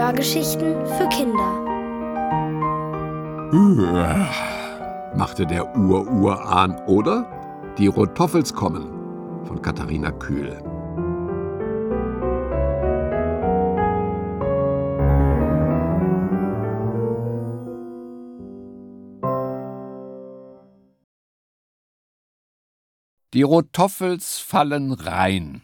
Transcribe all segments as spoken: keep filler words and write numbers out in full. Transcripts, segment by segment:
Hörgeschichten für Kinder. Machte der Ur-Urahn, oder? Die Rotoffels kommen von Katharina Kühl. Die Rotoffels fallen rein.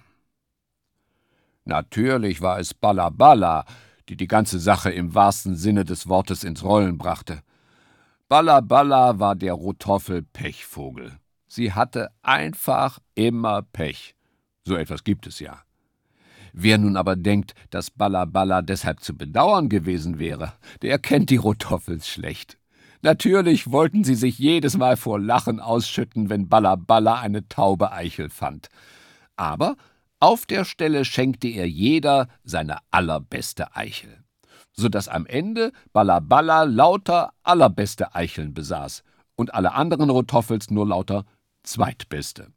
Natürlich war es Balla Balla, die die ganze Sache im wahrsten Sinne des Wortes ins Rollen brachte. Balla Balla war der Rotoffel-Pechvogel. Sie hatte einfach immer Pech. So etwas gibt es ja. Wer nun aber denkt, dass Balla Balla deshalb zu bedauern gewesen wäre, der kennt die Rotoffels schlecht. Natürlich wollten sie sich jedes Mal vor Lachen ausschütten, wenn Balla Balla eine taube Eichel fand. Aber auf der Stelle schenkte ihr jeder seine allerbeste Eichel, sodass am Ende Balla Balla lauter allerbeste Eicheln besaß und alle anderen Rotoffels nur lauter zweitbeste.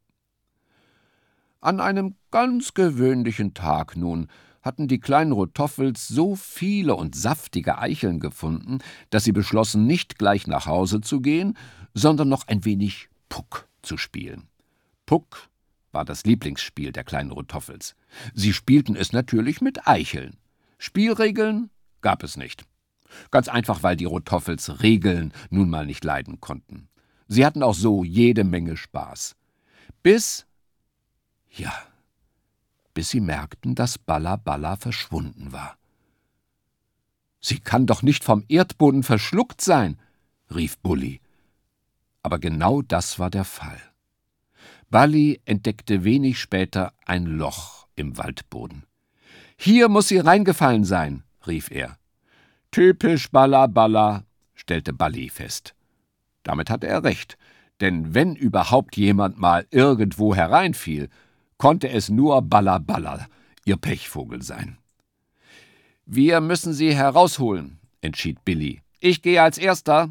An einem ganz gewöhnlichen Tag nun hatten die kleinen Rotoffels so viele und saftige Eicheln gefunden, dass sie beschlossen, nicht gleich nach Hause zu gehen, sondern noch ein wenig Puck zu spielen. Puck war das Lieblingsspiel der kleinen Rotoffels. Sie spielten es natürlich mit Eicheln. Spielregeln gab es nicht. Ganz einfach, weil die Rotoffels Regeln nun mal nicht leiden konnten. Sie hatten auch so jede Menge Spaß. Bis, ja, bis sie merkten, dass Balla Balla verschwunden war. »Sie kann doch nicht vom Erdboden verschluckt sein«, rief Bulli. Aber genau das war der Fall. Balli entdeckte wenig später ein Loch im Waldboden. »Hier muss sie reingefallen sein«, rief er. »Typisch Balla Balla«, stellte Balli fest. Damit hatte er recht, denn wenn überhaupt jemand mal irgendwo hereinfiel, konnte es nur Balla Balla, ihr Pechvogel, sein. »Wir müssen sie herausholen«, entschied Billi. »Ich gehe als Erster.«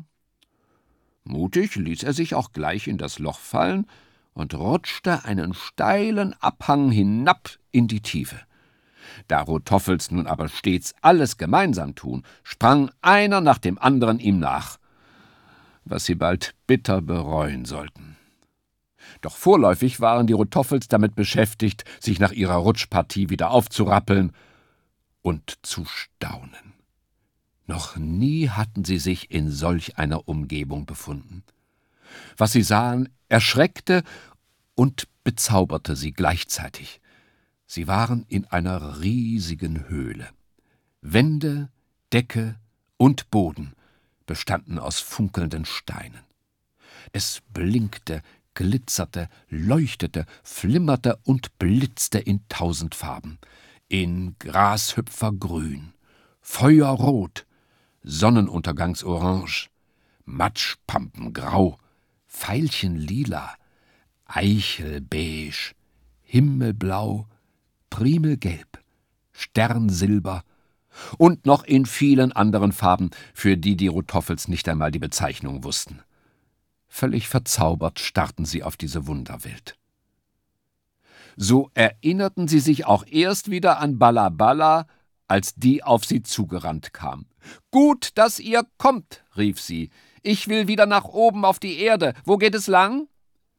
Mutig ließ er sich auch gleich in das Loch fallen und rutschte einen steilen Abhang hinab in die Tiefe. Da Rotoffels nun aber stets alles gemeinsam tun, sprang einer nach dem anderen ihm nach, was sie bald bitter bereuen sollten. Doch vorläufig waren die Rotoffels damit beschäftigt, sich nach ihrer Rutschpartie wieder aufzurappeln und zu staunen. Noch nie hatten sie sich in solch einer Umgebung befunden. Was sie sahen, erschreckte und bezauberte sie gleichzeitig. Sie waren in einer riesigen Höhle. Wände, Decke und Boden bestanden aus funkelnden Steinen. Es blinkte, glitzerte, leuchtete, flimmerte und blitzte in tausend Farben. In Grashüpfergrün, Feuerrot, Sonnenuntergangsorange, Matschpampengrau, Veilchenlila, Eichelbeige, Himmelblau, Primelgelb, Sternsilber und noch in vielen anderen Farben, für die die Rotoffels nicht einmal die Bezeichnung wussten. Völlig verzaubert starrten sie auf diese Wunderwelt. So erinnerten sie sich auch erst wieder an Balla Balla, als die auf sie zugerannt kam. »Gut, dass ihr kommt«, rief sie. »Ich will wieder nach oben auf die Erde. Wo geht es lang?«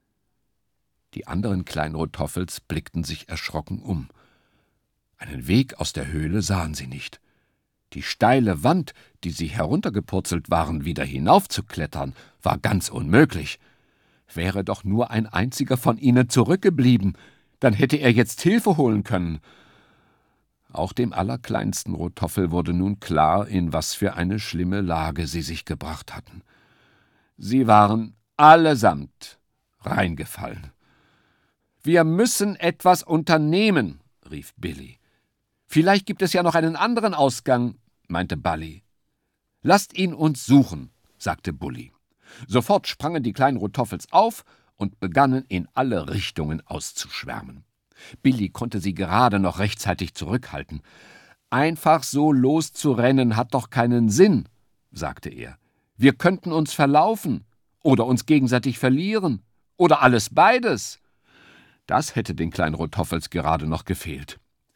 Die anderen kleinen Rotoffels blickten sich erschrocken um. Einen Weg aus der Höhle sahen sie nicht. Die steile Wand, die sie heruntergepurzelt waren, wieder hinaufzuklettern, war ganz unmöglich. Wäre doch nur ein einziger von ihnen zurückgeblieben, dann hätte er jetzt Hilfe holen können. Auch dem allerkleinsten Rotoffel wurde nun klar, in was für eine schlimme Lage sie sich gebracht hatten. Sie waren allesamt reingefallen. »Wir müssen etwas unternehmen«, rief Billi. »Vielleicht gibt es ja noch einen anderen Ausgang«, meinte Balli. »Lasst ihn uns suchen«, sagte Bulli. Sofort sprangen die kleinen Rotoffels auf und begannen in alle Richtungen auszuschwärmen. Billi konnte sie gerade noch rechtzeitig zurückhalten. »Einfach so loszurennen hat doch keinen Sinn«, sagte er. »Wir könnten uns verlaufen oder uns gegenseitig verlieren oder alles beides.« Das hätte den kleinen Rotoffels gerade noch gefehlt.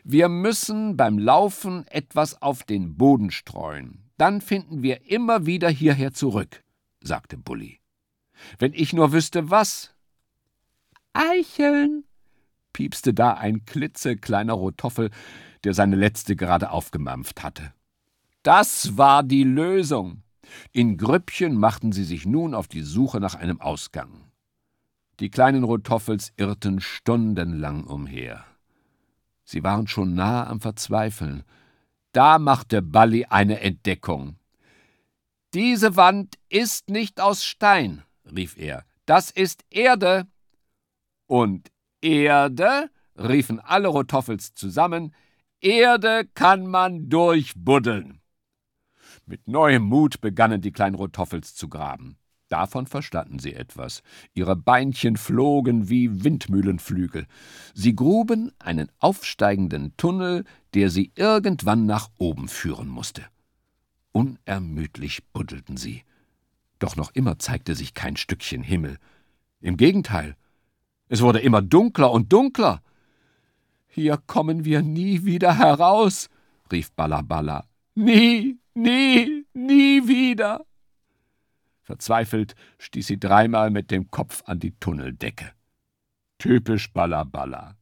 Wir müssen beim Laufen etwas auf den Boden streuen. Dann finden wir immer wieder hierher zurück, sagte Bulli. Wenn ich nur wüsste, was. Eicheln, piepste da ein klitzekleiner Rotoffel, der seine letzte gerade aufgemampft hatte. Das war die Lösung. In Grüppchen machten sie sich nun auf die Suche nach einem Ausgang. Die kleinen Rotoffels irrten stundenlang umher. Sie waren schon nahe am Verzweifeln. Da machte Balli eine Entdeckung. »Diese Wand ist nicht aus Stein«, rief er. »Das ist Erde.« »Und Erde«, riefen alle Rotoffels zusammen, »Erde kann man durchbuddeln.« Mit neuem Mut begannen die kleinen Rotoffels zu graben. Davon verstanden sie etwas. Ihre Beinchen flogen wie Windmühlenflügel. Sie gruben einen aufsteigenden Tunnel, der sie irgendwann nach oben führen musste. Unermüdlich buddelten sie. Doch noch immer zeigte sich kein Stückchen Himmel. Im Gegenteil, es wurde immer dunkler und dunkler. »Hier kommen wir nie wieder heraus«, rief Balla Balla. »Nie, nie, nie wieder!« Verzweifelt stieß sie dreimal mit dem Kopf an die Tunneldecke. Typisch Balla Balla.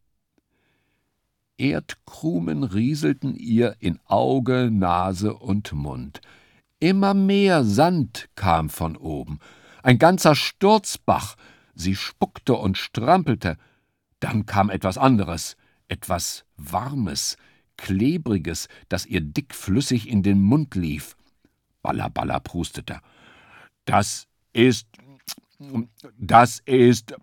Erdkrumen rieselten ihr in Auge, Nase und Mund. Immer mehr Sand kam von oben. Ein ganzer Sturzbach. Sie spuckte und strampelte. Dann kam etwas anderes, etwas Warmes, Klebriges, das ihr dickflüssig in den Mund lief. Balla Balla prustete. »Das ist, das ist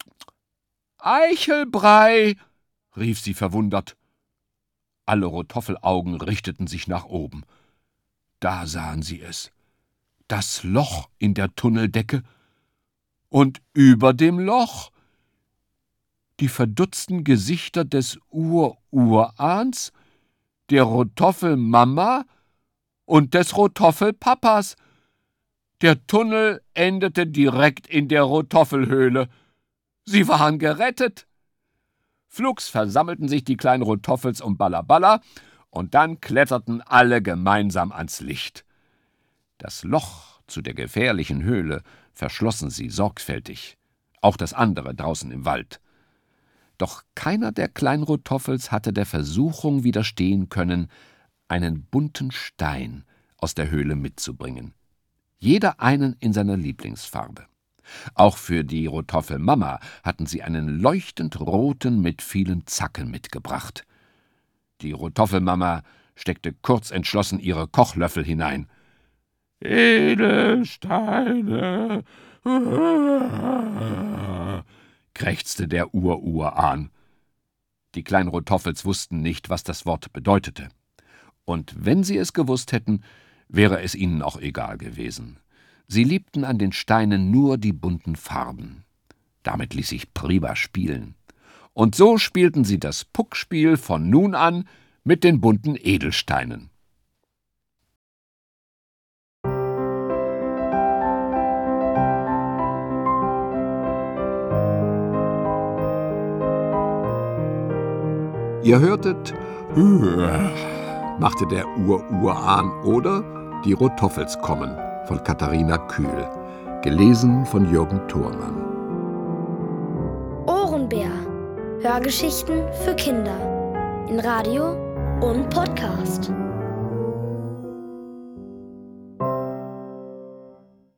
Eichelbrei«, rief sie verwundert. Alle Rotoffelaugen richteten sich nach oben. Da sahen sie es, das Loch in der Tunneldecke und über dem Loch die verdutzten Gesichter des Ur-Urahns, der Rotoffelmama und des Rotoffelpapas. Der Tunnel endete direkt in der Rotoffelhöhle. Sie waren gerettet. Flugs versammelten sich die kleinen Rotoffels um Balla Balla, und dann kletterten alle gemeinsam ans Licht. Das Loch zu der gefährlichen Höhle verschlossen sie sorgfältig, auch das andere draußen im Wald. Doch keiner der kleinen Rotoffels hatte der Versuchung widerstehen können, einen bunten Stein aus der Höhle mitzubringen. Jeder einen in seiner Lieblingsfarbe. Auch für die Rotoffelmama hatten sie einen leuchtend roten mit vielen Zacken mitgebracht. Die Rotoffelmama steckte kurzentschlossen ihre Kochlöffel hinein. »Edelsteine«, krächzte der Ur-Urahn. Die kleinen Rotoffels wussten nicht, was das Wort bedeutete. Und wenn sie es gewusst hätten, wäre es ihnen auch egal gewesen. Sie liebten an den Steinen nur die bunten Farben. Damit ließ sich prima spielen. Und so spielten sie das Puckspiel von nun an mit den bunten Edelsteinen. Ihr hörtet, machte der Ur-Urahn oder Die Rotoffels kommen von Katharina Kühl, gelesen von Jürgen Thurmann. Ohrenbär. Hörgeschichten für Kinder in Radio und Podcast.